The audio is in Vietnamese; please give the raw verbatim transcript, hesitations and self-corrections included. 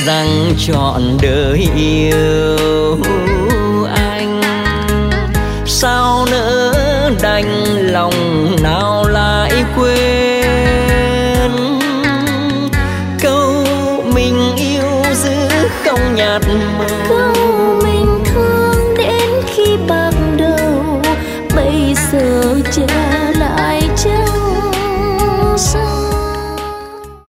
rằng trọn đời yêu anh. Sao nỡ đành lòng nào lại quên câu mình yêu giữ không nhạt mờ.